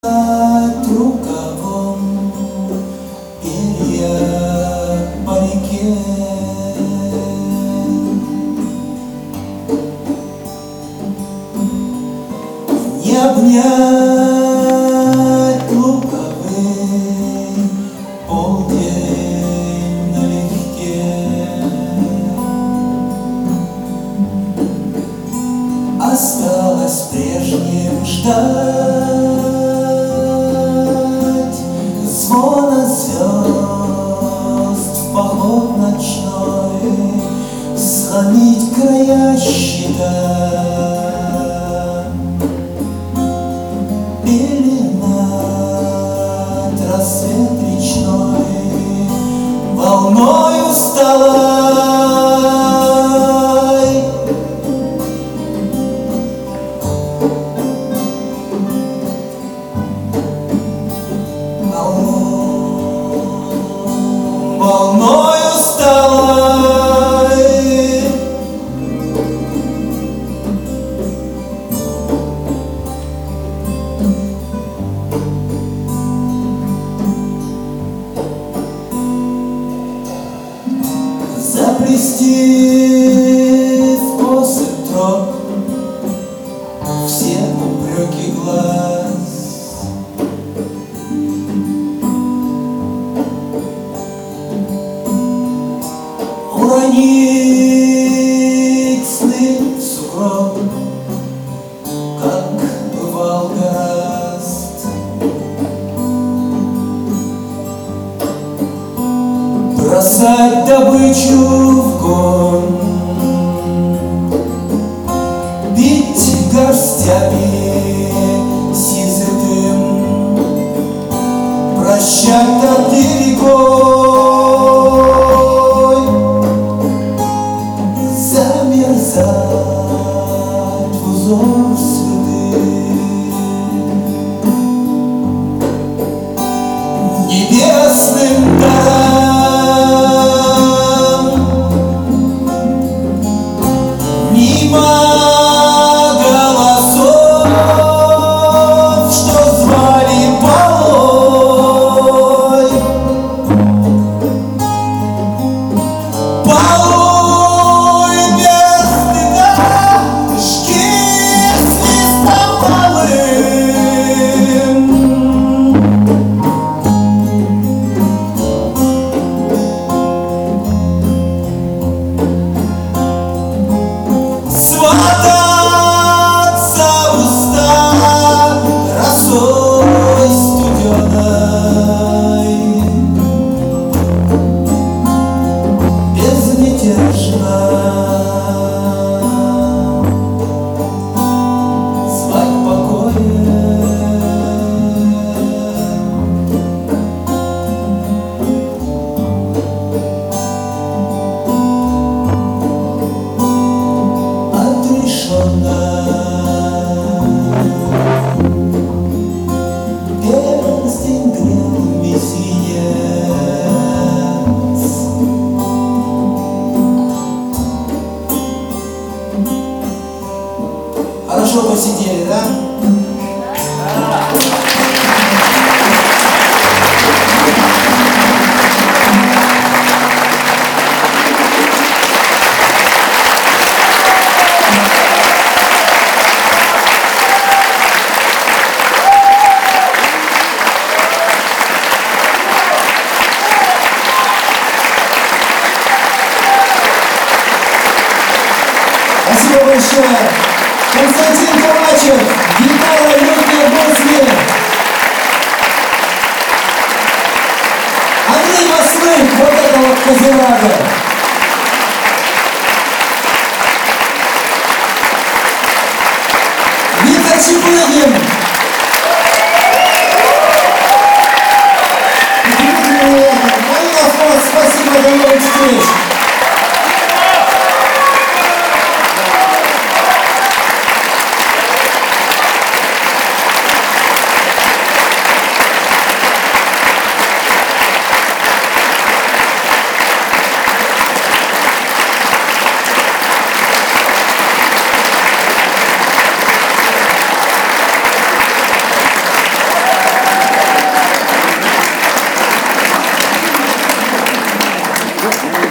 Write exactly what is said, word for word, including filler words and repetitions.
рукавом перья по реке. Не обнять луковый полдень налегке. Осталось прежним ждать звона звезд в поход ночной, сломить края щита. Пеленать рассвет речной волной усталой. Волной усталой. Заплести в косы троп все упреки глаз. Уронить сны в сугроб, как бывал гораст. Бросать добычу в гон, бить горстями сизый дым, прощать тады рекой, замерзать в узор следы небесным дарам. Мимо голосов, что звали полой, полой без стыда, шкир свистом малым. Свататься в уста росой студеной, безмятежно звать покоя. Отрешенно перстень грел месяц. Хорошо посидели, да? Спасибо большое. Константин Ковачев, гитара, легкие босни. Андрей Маслых, вот это вот Козерага. Виктор Чепыгин. Марина Фос, спасибо, до новых встреч. Спасибо.